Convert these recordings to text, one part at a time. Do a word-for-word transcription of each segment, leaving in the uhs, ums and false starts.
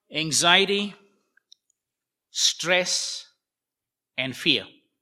Anxiety, stress, and fear.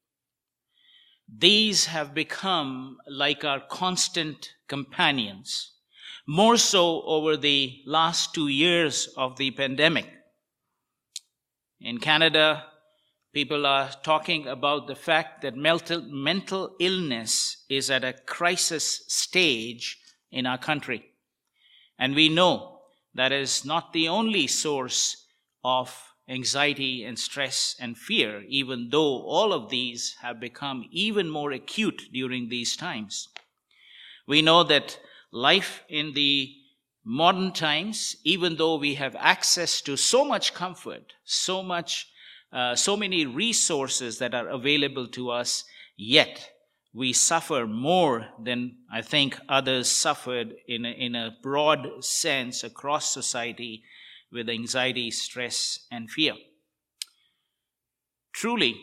These have become like our constant companions, more so over the last two years of the pandemic. In Canada, people are talking about the fact that mental, mental illness is at a crisis stage in our country. And we know that is not the only source of anxiety and stress and fear, even though all of these have become even more acute during these times. We know that life in the modern times, even though we have access to so much comfort, so much, uh, so many resources that are available to us, yet we suffer more than I think others suffered in a, in a broad sense across society with anxiety, stress, and fear. Truly,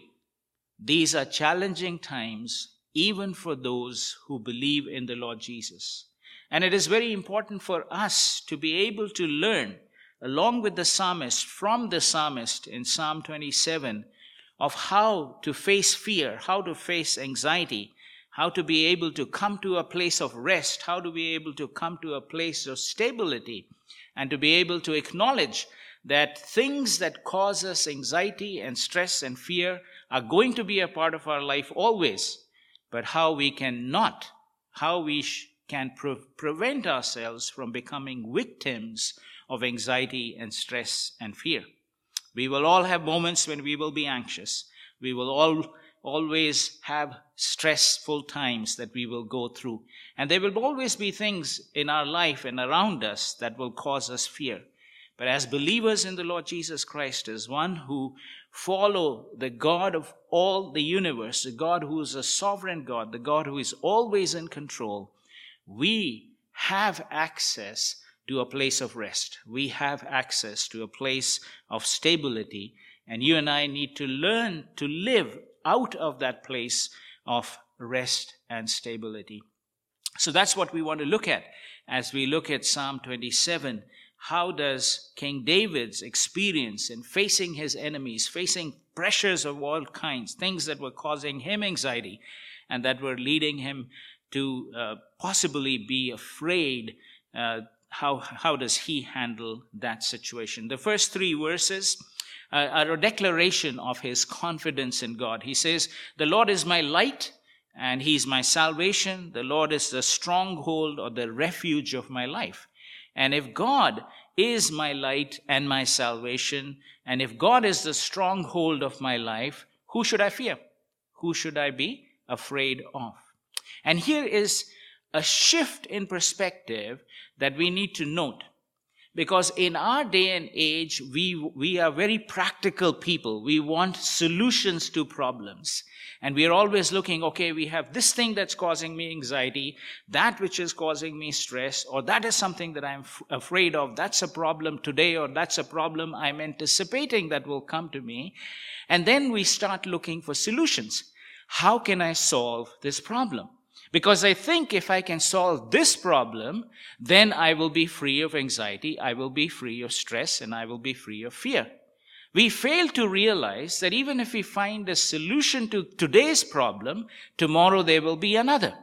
these are challenging times even for those who believe in the Lord Jesus. And it is very important for us to be able to learn, along with the psalmist, from the psalmist in Psalm twenty-seven, of how to face fear, how to face anxiety, how to be able to come to a place of rest, how to be able to come to a place of stability, and to be able to acknowledge that things that cause us anxiety and stress and fear are going to be a part of our life always, but how we cannot, how we sh- can pre- prevent ourselves from becoming victims of anxiety and stress and fear. We will all have moments when we will be anxious. We will all always have stressful times that we will go through. And there will always be things in our life and around us that will cause us fear. But as believers in the Lord Jesus Christ, as one who follow the God of all the universe, the God who is a sovereign God, the God who is always in control, we have access to a place of rest. We have access to a place of stability. And you and I need to learn to live out of that place of rest and stability. So that's what we want to look at as we look at Psalm twenty-seven. How does King David's experience in facing his enemies, facing pressures of all kinds, things that were causing him anxiety and that were leading him to uh, possibly be afraid, uh, how, how does he handle that situation? The first three verses uh, are a declaration of his confidence in God. He says, "The Lord is my light and he is my salvation. The Lord is the stronghold or the refuge of my life." And if God is my light and my salvation, and if God is the stronghold of my life, who should I fear? Who should I be afraid of? And here is a shift in perspective that we need to note. Because in our day and age, we, we are very practical people. We want solutions to problems. And we are always looking, okay, we have this thing that's causing me anxiety, that which is causing me stress, or that is something that I'm f- afraid of. That's a problem today, or that's a problem I'm anticipating that will come to me. And then we start looking for solutions. How can I solve this problem? Because I think if I can solve this problem, then I will be free of anxiety, I will be free of stress, and I will be free of fear. We fail to realize that even if we find a solution to today's problem, tomorrow there will be another.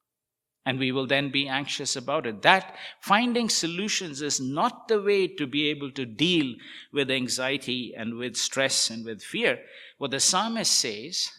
And we will then be anxious about it. That finding solutions is not the way to be able to deal with anxiety and with stress and with fear. What the psalmist says,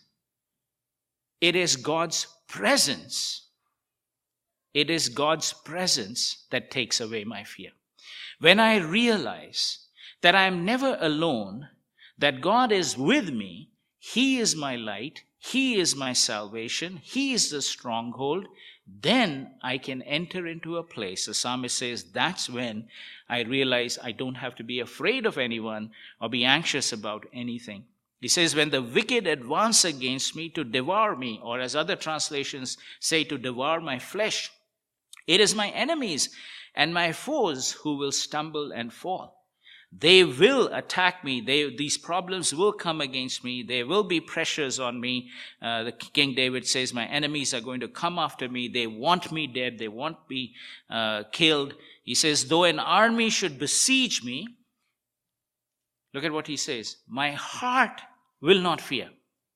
it is God's presence. It is God's presence that takes away my fear. When I realize that I am never alone, that God is with me, He is my light, He is my salvation, He is the stronghold, then I can enter into a place. The psalmist says that's when I realize I don't have to be afraid of anyone or be anxious about anything. He says, when the wicked advance against me to devour me, or as other translations say, to devour my flesh, it is my enemies and my foes who will stumble and fall. They will attack me. They, these problems will come against me. There will be pressures on me. Uh, the King David says, my enemies are going to come after me. They want me dead. They want me uh, killed. He says, though an army should besiege me, Look at what he says. My heart will not fear.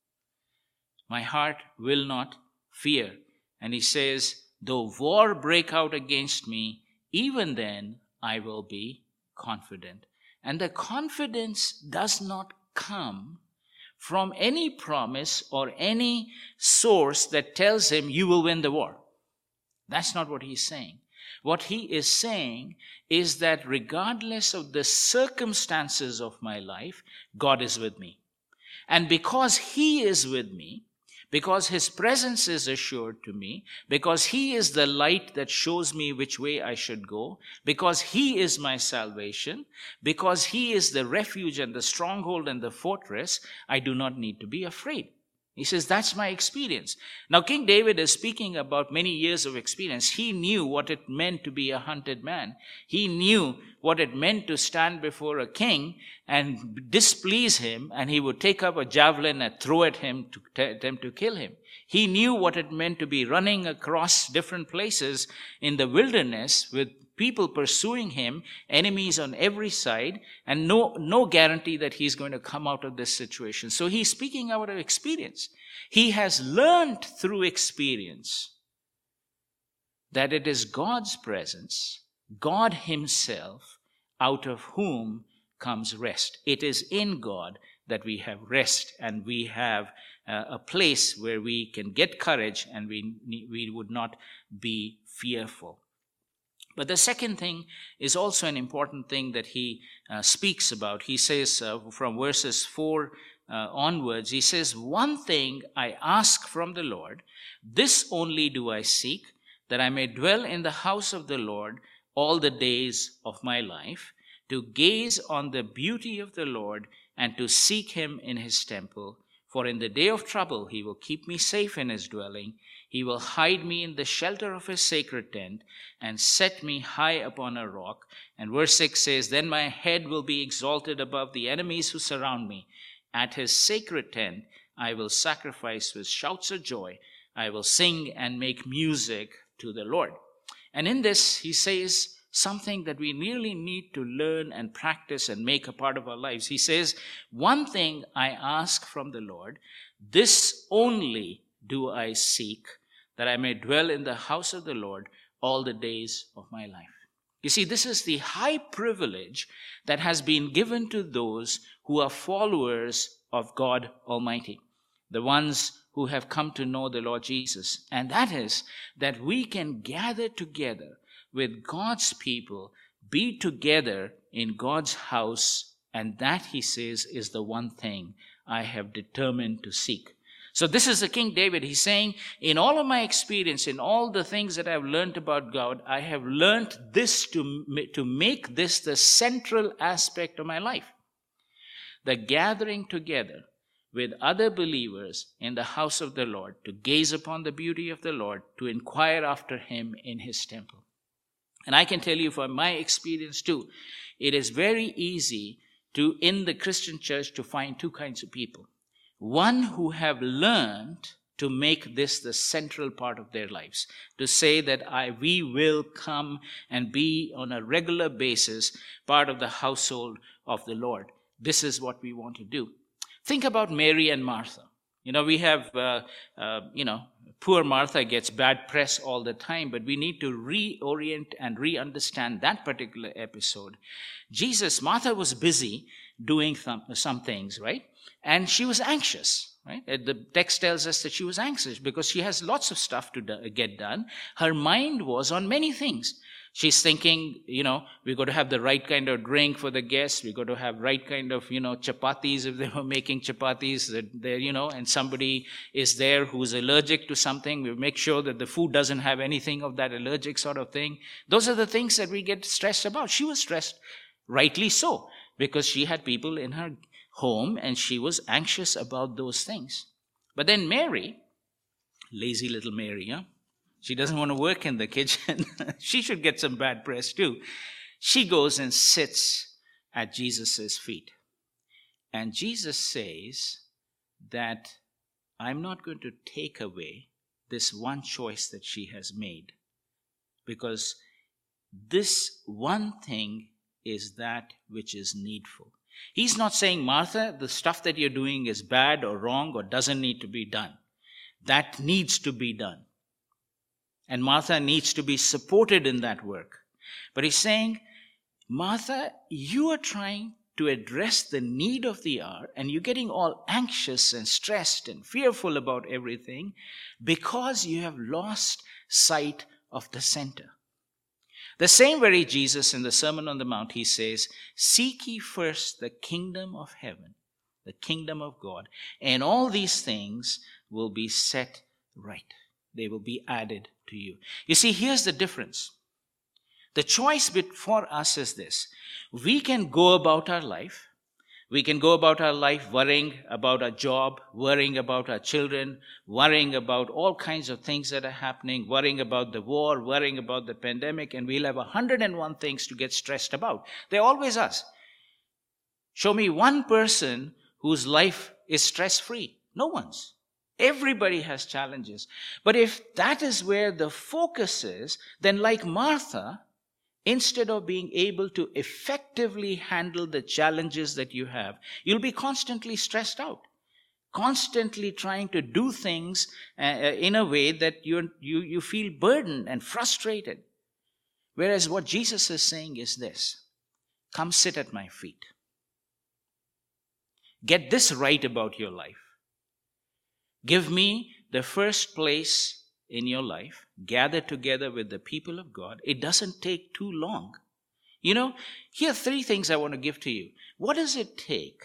My heart will not fear. And he says, though war break out against me, even then I will be confident. And the confidence does not come from any promise or any source that tells him you will win the war. That's not what he's saying. What he is saying is that regardless of the circumstances of my life, God is with me. And because he is with me, because his presence is assured to me, because he is the light that shows me which way I should go, because he is my salvation, because he is the refuge and the stronghold and the fortress, I do not need to be afraid. He says, that's my experience. Now, King David is speaking about many years of experience. He knew what it meant to be a hunted man. He knew what it meant to stand before a king and displease him, and he would take up a javelin and throw at him to t- attempt to kill him. He knew what it meant to be running across different places in the wilderness with people pursuing him, enemies on every side, and no, no guarantee that he's going to come out of this situation. So he's speaking out of experience. He has learned through experience that it is God's presence, God himself, out of whom comes rest. It is in God that we have rest, and we have uh, a place where we can get courage, and we, we would not be fearful. But the second thing is also an important thing that he uh, speaks about. He says uh, from verses four uh, onwards, he says, one thing I ask from the Lord, this only do I seek, that I may dwell in the house of the Lord all the days of my life, to gaze on the beauty of the Lord and to seek him in his temple. For in the day of trouble he will keep me safe in his dwelling. He will hide me in the shelter of his sacred tent and set me high upon a rock. And verse six says, then my head will be exalted above the enemies who surround me. At his sacred tent I will sacrifice with shouts of joy. I will sing and make music to the Lord. And in this he says something that we really need to learn and practice and make a part of our lives. He says, one thing I ask from the Lord, this only do I seek, that I may dwell in the house of the Lord all the days of my life. You see, this is the high privilege that has been given to those who are followers of God Almighty, the ones who have come to know the Lord Jesus. And that is that we can gather together with God's people, be together in God's house, and that, he says, is the one thing I have determined to seek. So this is the King David. He's saying, in all of my experience, in all the things that I've learned about God, I have learned this to, to make this the central aspect of my life. The gathering together with other believers in the house of the Lord, to gaze upon the beauty of the Lord, to inquire after him in his temple. And I can tell you from my experience too, it is very easy to, in the Christian church, to find two kinds of people. One who have learned to make this the central part of their lives, to say that I, we will come and be on a regular basis part of the household of the Lord. This is what we want to do. Think about Mary and Martha. You know, we have, uh, uh, you know, poor Martha gets bad press all the time, but we need to reorient and re-understand that particular episode. Jesus, Martha was busy doing some, some things, right? And she was anxious, right? The text tells us that she was anxious because she has lots of stuff to do, get done. Her mind was on many things. She's thinking, you know, we've got to have the right kind of drink for the guests. We've got to have right kind of, you know, chapatis if they were making chapatis, that they're, you know, and somebody is there who's allergic to something. We make sure that the food doesn't have anything of that allergic sort of thing. Those are the things that we get stressed about. She was stressed, rightly so, because she had people in her home and she was anxious about those things. But then Mary, lazy little Mary, huh? She doesn't want to work in the kitchen. She should get some bad press too. She goes and sits at Jesus' feet. And Jesus says that I'm not going to take away this one choice that she has made, because this one thing is that which is needful. He's not saying, Martha, the stuff that you're doing is bad or wrong or doesn't need to be done. That needs to be done. And Martha needs to be supported in that work. But he's saying, Martha, you are trying to address the need of the hour, and you're getting all anxious and stressed and fearful about everything because you have lost sight of the center. The same very Jesus in the Sermon on the Mount, he says, seek ye first the kingdom of heaven, the kingdom of God, and all these things will be set right. They will be added to you. You see, here's the difference. The choice before us is this. We can go about our life. We can go about our life worrying about our job, worrying about our children, worrying about all kinds of things that are happening, worrying about the war, worrying about the pandemic, and we'll have a hundred and one things to get stressed about. They're always us. Show me one person whose life is stress-free. No one's. Everybody has challenges. But if that is where the focus is, then like Martha, instead of being able to effectively handle the challenges that you have, you'll be constantly stressed out, constantly trying to do things uh, in a way that you you you feel burdened and frustrated. Whereas what Jesus is saying is this: come sit at my feet. Get this right about your life. Give me the first place in your life, gather together with the people of God. It doesn't take too long. You know, here are three things I want to give to you. What does it take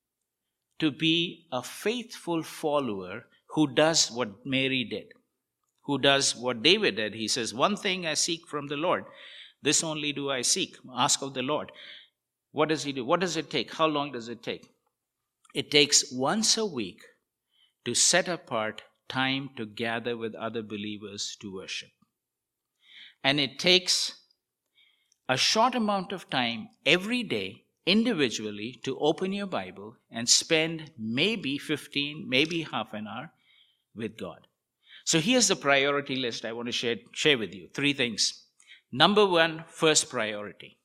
to be a faithful follower who does what Mary did, who does what David did? He says, one thing I seek from the Lord, this only do I seek. Ask of the Lord. What does he do? What does it take? How long does it take? It takes once a week to set apart time to gather with other believers to worship. And it takes a short amount of time every day individually to open your Bible and spend maybe fifteen, maybe half an hour with God. So here's the priority list I want to share, share with you. Three things. Number one, first priority,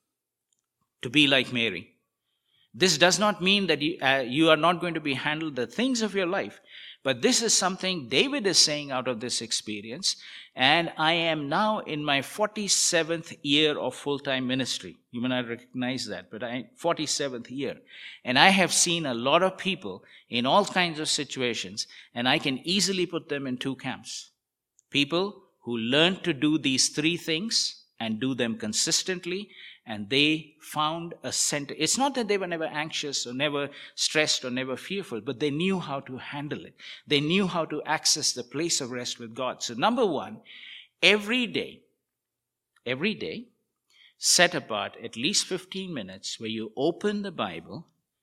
to be like Mary. This does not mean that you, uh, you are not going to be handled the things of your life. But this is something David is saying out of this experience. And I am now in my forty-seventh year of full-time ministry. You may not recognize that, but I forty-seventh year. And I have seen a lot of people in all kinds of situations, and I can easily put them in two camps. People who learn to do these three things and do them consistently, and they found a center. It's not that they were never anxious or never stressed or never fearful, but they knew how to handle it. They knew how to access the place of rest with God. So number one, every day, every day, set apart at least fifteen minutes where you open the Bible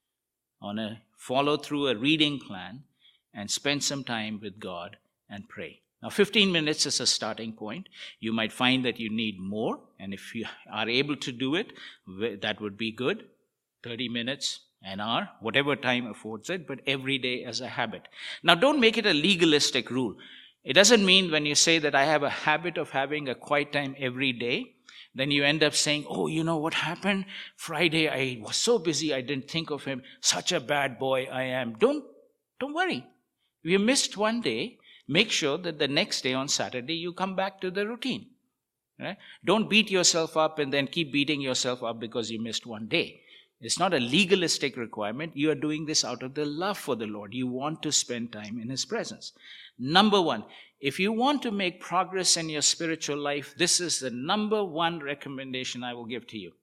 on a follow through a reading plan and spend some time with God and pray. Now, fifteen minutes is a starting point. You might find that you need more, and if you are able to do it, that would be good. thirty minutes, an hour, whatever time affords it, but every day as a habit. Now, don't make it a legalistic rule. It doesn't mean when you say that I have a habit of having a quiet time every day, then you end up saying, oh, you know what happened? Friday, I was so busy, I didn't think of him. Such a bad boy I am. Don't, don't worry. If you missed one day, make sure that the next day on Saturday you come back to the routine. Right? Don't beat yourself up and then keep beating yourself up because you missed one day. It's not a legalistic requirement. You are doing this out of the love for the Lord. You want to spend time in His presence. Number one, if you want to make progress in your spiritual life, this is the number one recommendation I will give to you.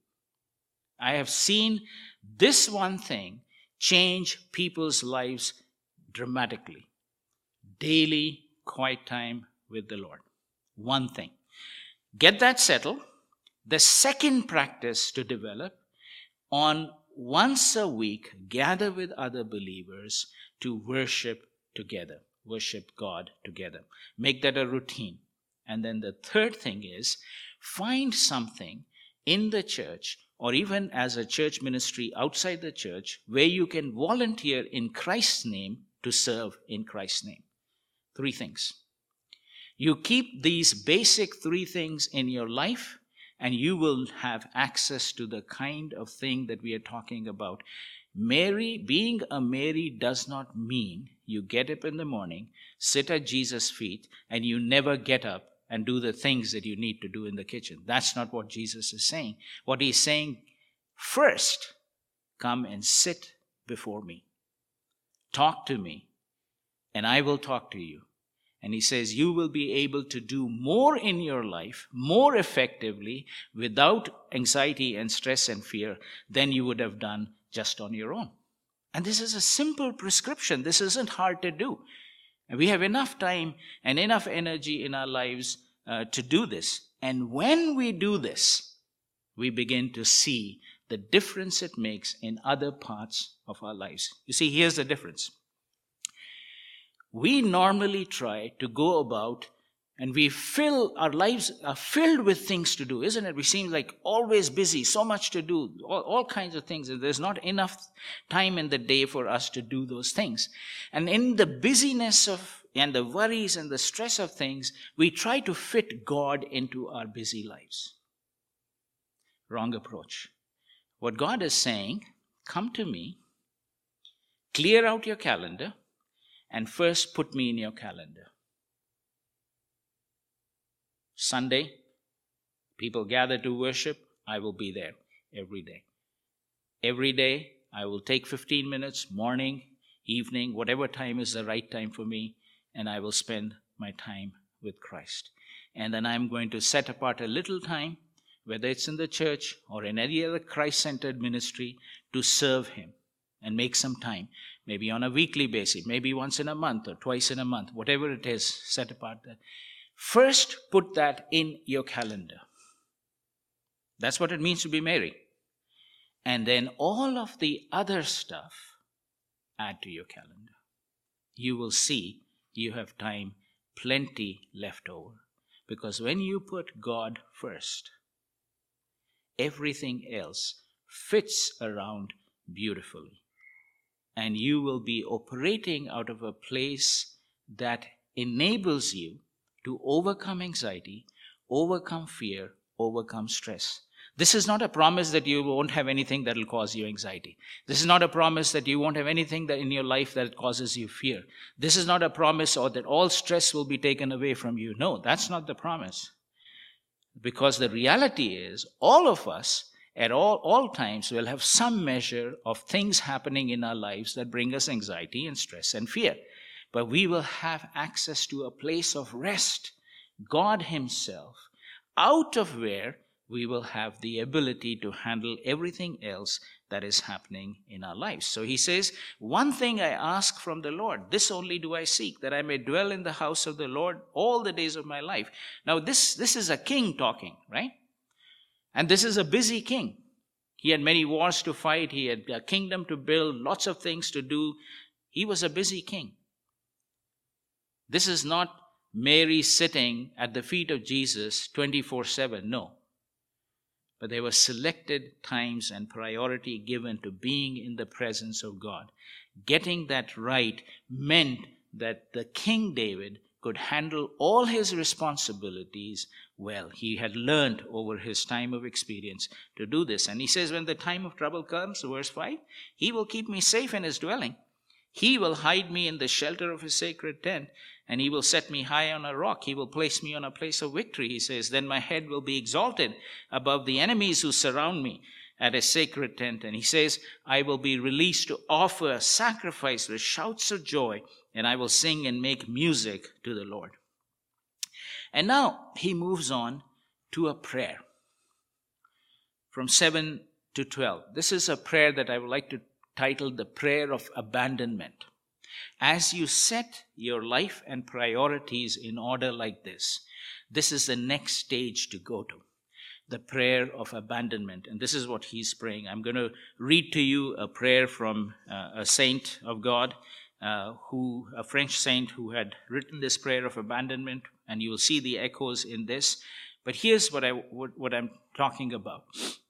I have seen this one thing change people's lives dramatically. Daily quiet time with the Lord. One thing. Get that settled. The second practice to develop, on once a week, gather with other believers to worship together. Worship God together. Make that a routine. And then the third thing is, find something in the church or even as a church ministry outside the church where you can volunteer in Christ's name to serve in Christ's name. Three things. You keep these basic three things in your life, and you will have access to the kind of thing that we are talking about. Mary, being a Mary does not mean you get up in the morning, sit at Jesus' feet, and you never get up and do the things that you need to do in the kitchen. That's not what Jesus is saying. What he's saying, first, come and sit before me. Talk to me, and I will talk to you. And he says you will be able to do more in your life, more effectively, without anxiety and stress and fear than you would have done just on your own. And this is a simple prescription. This isn't hard to do. And we have enough time and enough energy in our lives uh, to do this. And when we do this, we begin to see the difference it makes in other parts of our lives. You see, here's the difference. We normally try to go about and we fill, our lives are filled with things to do, isn't it? We seem like always busy, so much to do, all, all kinds of things. There's not enough time in the day for us to do those things. And in the busyness of, and the worries and the stress of things, we try to fit God into our busy lives. Wrong approach. What God is saying, come to me, clear out your calendar, and first put me in your calendar. Sunday, people gather to worship, I will be there every day. Every day, I will take fifteen minutes, morning, evening, whatever time is the right time for me, and I will spend my time with Christ. And then I'm going to set apart a little time, whether it's in the church or in any other Christ-centered ministry, to serve Him and make some time, maybe on a weekly basis, maybe once in a month or twice in a month, whatever it is, set apart that. First, put that in your calendar. That's what it means to be Mary. And then all of the other stuff, add to your calendar. You will see you have time plenty left over. Because when you put God first, everything else fits around beautifully. And you will be operating out of a place that enables you to overcome anxiety, overcome fear, overcome stress. This is not a promise that you won't have anything that will cause you anxiety. This is not a promise that you won't have anything that in your life that causes you fear. This is not a promise or that all stress will be taken away from you. No, that's not the promise. Because the reality is, all of us at all, all times will have some measure of things happening in our lives that bring us anxiety and stress and fear. But we will have access to a place of rest, God Himself, out of where we will have the ability to handle everything else that is happening in our lives. So he says, one thing I ask from the Lord, this only do I seek, that I may dwell in the house of the Lord all the days of my life. Now this, this is a king talking, right? And this is a busy king. He had many wars to fight. He had a kingdom to build, lots of things to do. He was a busy king. This is not Mary sitting at the feet of Jesus twenty-four seven. No. But there were selected times and priority given to being in the presence of God. Getting that right meant that the King David could handle all his responsibilities well. He had learned over his time of experience to do this. And he says, when the time of trouble comes, verse five, He will keep me safe in His dwelling. He will hide me in the shelter of His sacred tent, and He will set me high on a rock. He will place me on a place of victory, he says. Then my head will be exalted above the enemies who surround me at His sacred tent. And he says, I will be released to offer a sacrifice with shouts of joy, and I will sing and make music to the Lord. And now he moves on to a prayer from seven to twelve. This is a prayer that I would like to title the prayer of abandonment. As you set your life and priorities in order like this, this is the next stage to go to, the prayer of abandonment. And this is what he's praying. I'm going to read to you a prayer from uh, a saint of God, uh, who a French saint who had written this prayer of abandonment, and you will see the echoes in this. But here's what I what, what I'm talking about.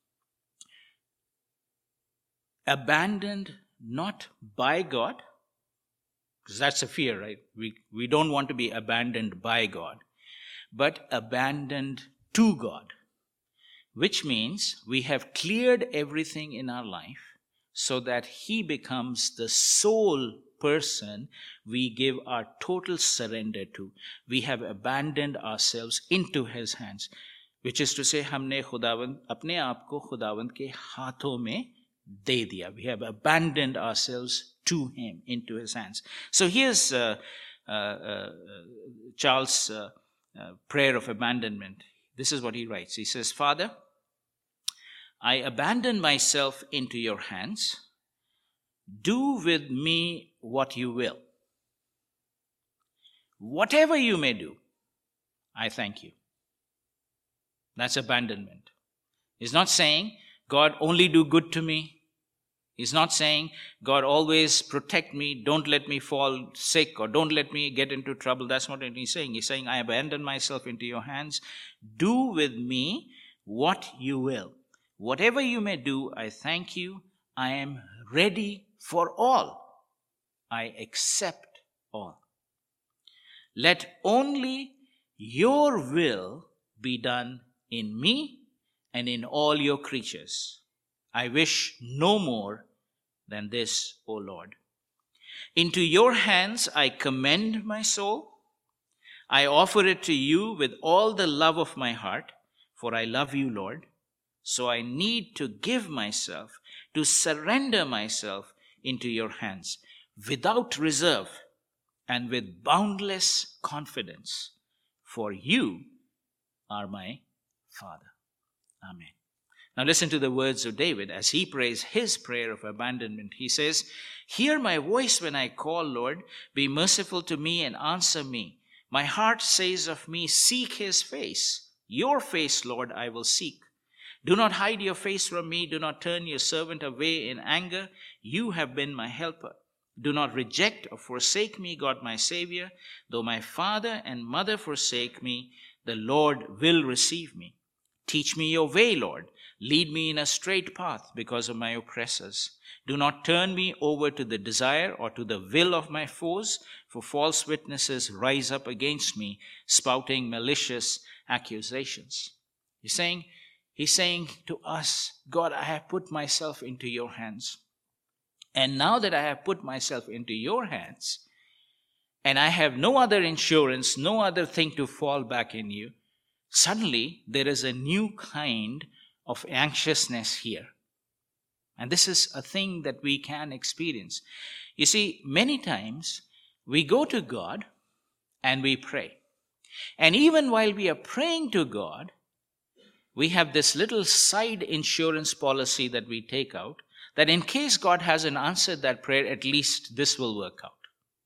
Abandoned not by God, because that's a fear, right? We, we don't want to be abandoned by God, but abandoned to God, which means we have cleared everything in our life so that he becomes the sole person we give our total surrender to. We have abandoned ourselves into his hands, which is to say, हमने खुदावंद अपने आप को खुदावंद के हाथों में दे दिया. We have abandoned ourselves to him, into his hands. So here's uh, uh, uh, Charles' uh, uh, prayer of abandonment. This is what he writes. He says, Father, I abandon myself into your hands. Do with me what you will. Whatever you may do, I thank you. That's abandonment. He's not saying, God, only do good to me. He's not saying, God, always protect me. Don't let me fall sick or don't let me get into trouble. That's not what he's saying. He's saying, I abandon myself into your hands. Do with me what you will. Whatever you may do, I thank you. I am ready for all. I accept all. Let only your will be done in me and in all your creatures. I wish no more than this, O Lord. Into your hands I commend my soul. I offer it to you with all the love of my heart, for I love you, Lord. So I need to give myself, to surrender myself into your hands without reserve and with boundless confidence, for you are my Father. Amen. Now listen to the words of David as he prays his prayer of abandonment. He says, hear my voice when I call, Lord. Be merciful to me and answer me. My heart says of me, seek his face. Your face, Lord, I will seek. Do not hide your face from me. Do not turn your servant away in anger. You have been my helper. Do not reject or forsake me, God my Savior. Though my father and mother forsake me, the Lord will receive me. Teach me your way, Lord. Lead me in a straight path because of my oppressors. Do not turn me over to the desire or to the will of my foes, for false witnesses rise up against me, spouting malicious accusations. He's saying, he's saying to us, God, I have put myself into your hands. And now that I have put myself into your hands, and I have no other insurance, no other thing to fall back in you, suddenly there is a new kind of anxiousness here. And this is a thing that we can experience. You see, many times we go to God and we pray. And even while we are praying to God, we have this little side insurance policy that we take out, that in case God hasn't answered that prayer, at least this will work out.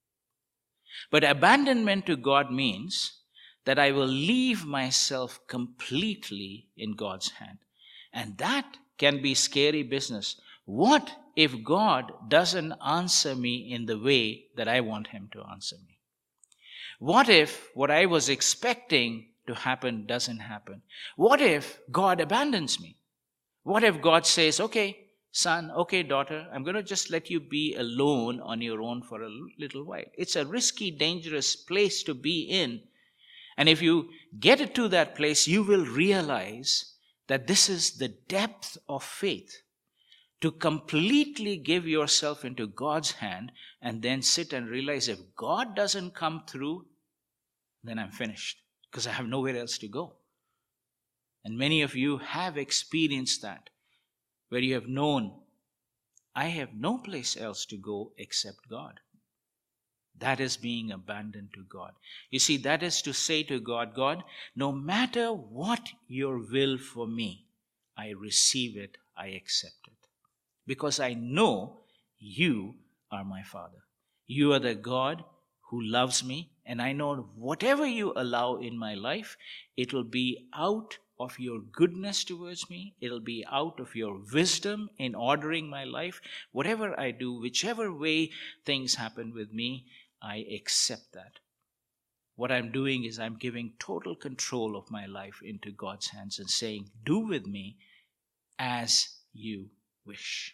But abandonment to God means that I will leave myself completely in God's hand. And that can be scary business. What if God doesn't answer me in the way that I want him to answer me? What if what I was expecting to happen doesn't happen? What if God abandons me? What if God says, okay, son, okay, daughter, I'm going to just let you be alone on your own for a little while. It's a risky, dangerous place to be in. And if you get it to that place, you will realize that this is the depth of faith. To completely give yourself into God's hand and then sit and realize if God doesn't come through, then I'm finished because I have nowhere else to go. And many of you have experienced that, where you have known, I have no place else to go except God. That is being abandoned to God. You see, that is to say to God, God, no matter what your will for me, I receive it, I accept it. Because I know you are my Father. You are the God who loves me, and I know whatever you allow in my life, it will be out of your goodness towards me. It'll be out of your wisdom in ordering my life. Whatever I do, whichever way things happen with me, I accept that. What I'm doing is I'm giving total control of my life into God's hands and saying, do with me as you wish.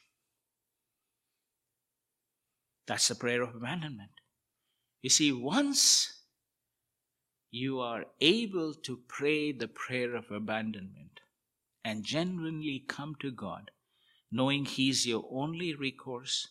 That's the prayer of abandonment. You see, once you are able to pray the prayer of abandonment and genuinely come to God, knowing He's your only recourse,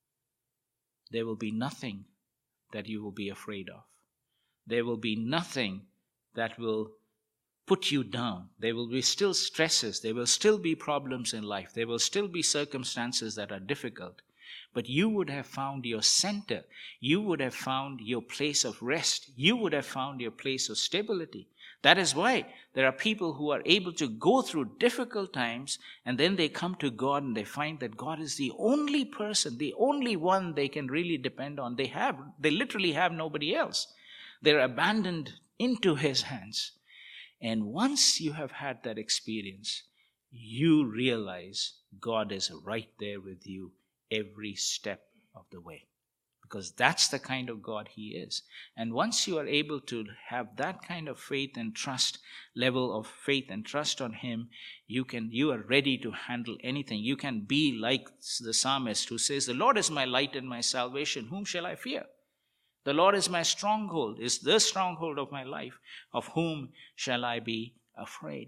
there will be nothing that you will be afraid of. There will be nothing that will put you down. There will be still stresses. There will still be problems in life. There will still be circumstances that are difficult. But you would have found your center. You would have found your place of rest. You would have found your place of stability. That is why there are people who are able to go through difficult times, and then they come to God and they find that God is the only person, the only one they can really depend on. They have, they literally have nobody else. They're abandoned into His hands. And once you have had that experience, you realize God is right there with you every step of the way. Because that's the kind of God He is. And once you are able to have that kind of faith and trust, level of faith and trust on Him, you can you are ready to handle anything. You can be like the psalmist who says, "The Lord is my light and my salvation. Whom shall I fear? The Lord is my stronghold, is the stronghold of my life. Of whom shall I be afraid?"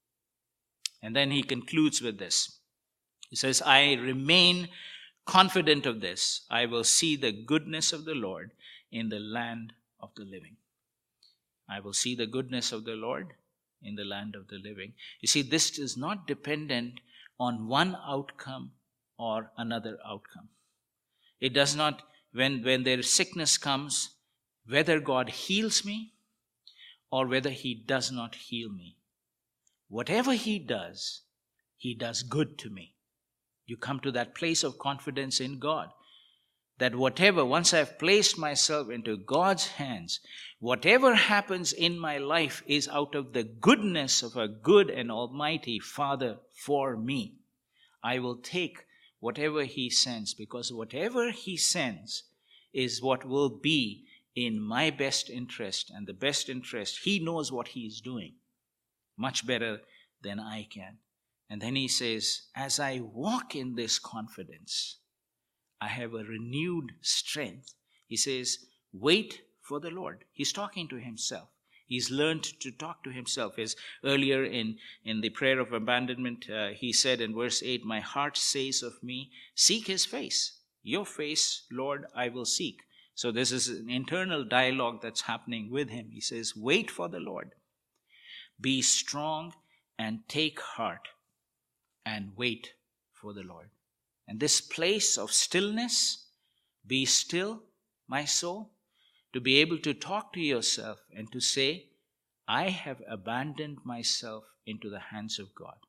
And then he concludes with this. He says, "I remain confident of this. I will see the goodness of the Lord in the land of the living." I will see the goodness of the Lord in the land of the living. You see, this is not dependent on one outcome or another outcome. It does not, when, when their sickness comes, whether God heals me or whether He does not heal me. Whatever He does, He does good to me. You come to that place of confidence in God, that whatever, once I've placed myself into God's hands, whatever happens in my life is out of the goodness of a good and almighty Father for me. I will take whatever He sends, because whatever He sends is what will be in my best interest, and the best interest, He knows what He is doing much better than I can. And then he says, as I walk in this confidence, I have a renewed strength. He says, wait for the Lord. He's talking to himself. He's learned to talk to himself. As earlier in, in the prayer of abandonment, uh, he said in verse eight, "My heart says of me, seek His face. Your face, Lord, I will seek." So this is an internal dialogue that's happening with him. He says, wait for the Lord. Be strong and take heart, and wait for the Lord. And this place of stillness, be still, my soul, to be able to talk to yourself and to say, I have abandoned myself into the hands of God.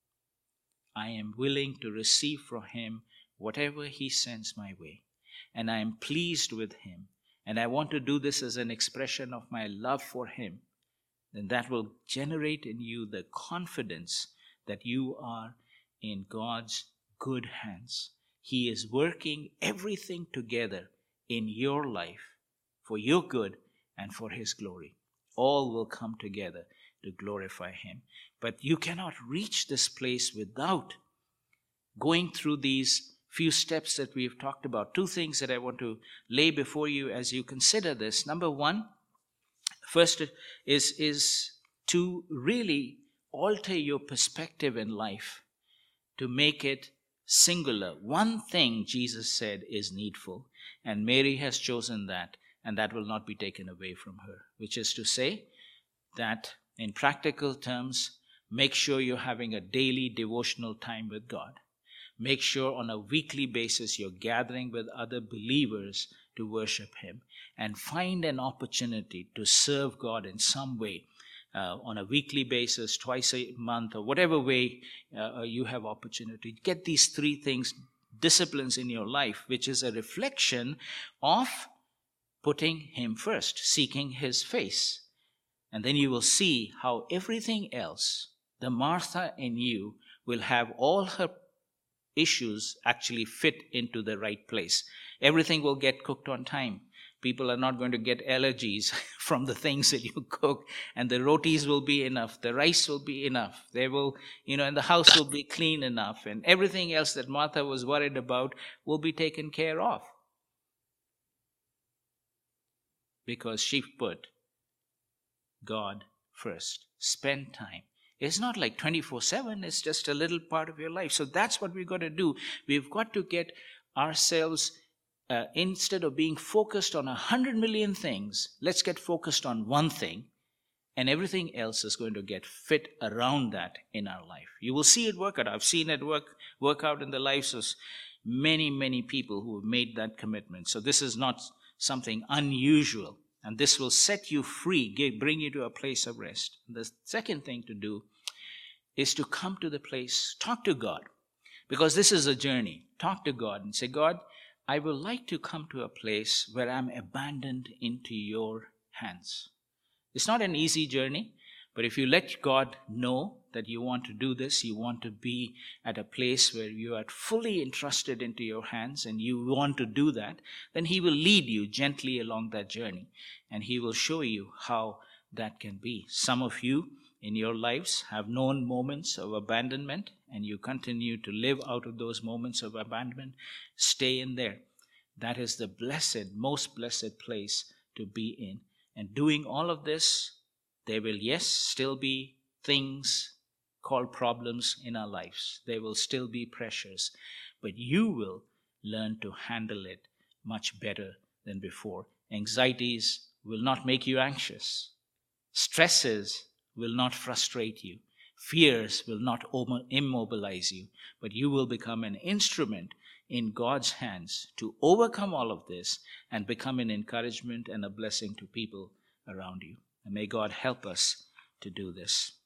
I am willing to receive from Him whatever He sends my way. And I am pleased with Him. And I want to do this as an expression of my love for Him. Then that will generate in you the confidence that you are in God's good hands. He is working everything together in your life for your good and for His glory. All will come together to glorify Him. But you cannot reach this place without going through these few steps that we've talked about. Two things that I want to lay before you as you consider this. Number one, first is, is to really alter your perspective in life, to make it singular. One thing Jesus said is needful, and Mary has chosen that, and that will not be taken away from her, which is to say that in practical terms, make sure you're having a daily devotional time with God. Make sure on a weekly basis you're gathering with other believers to worship Him, and find an opportunity to serve God in some way. Uh, on a weekly basis, twice a month, or whatever way uh, you have opportunity. Get these three things, disciplines in your life, which is a reflection of putting Him first, seeking His face. And then you will see how everything else, the Martha in you, will have all her issues actually fit into the right place. Everything will get cooked on time. People are not going to get allergies from the things that you cook, and the rotis will be enough, the rice will be enough, they will, you know, and the house will be clean enough, and everything else that Martha was worried about will be taken care of. Because she put God first. Spend time. It's not like twenty-four seven, it's just a little part of your life. So that's what we've got to do. We've got to get ourselves, uh, instead of being focused on a hundred million things, let's get focused on one thing, and everything else is going to get fit around that in our life. You will see it work out. I've seen it work, work out in the lives of many, many people who have made that commitment. So this is not something unusual. And this will set you free, give, bring you to a place of rest. The second thing to do is to come to the place, talk to God. Because this is a journey. Talk to God and say, God, I would like to come to a place where I'm abandoned into your hands. It's not an easy journey, but if you let God know that you want to do this, you want to be at a place where you are fully entrusted into your hands and you want to do that, then He will lead you gently along that journey and He will show you how that can be. Some of you in your lives have known moments of abandonment and you continue to live out of those moments of abandonment. Stay in there. That is the blessed, most blessed place to be in. And doing all of this, there will, yes, still be things called problems in our lives. There will still be pressures, but you will learn to handle it much better than before. Anxieties will not make you anxious. Stresses will not frustrate you. Fears will not immobilize you, but you will become an instrument in God's hands to overcome all of this and become an encouragement and a blessing to people around you. And may God help us to do this.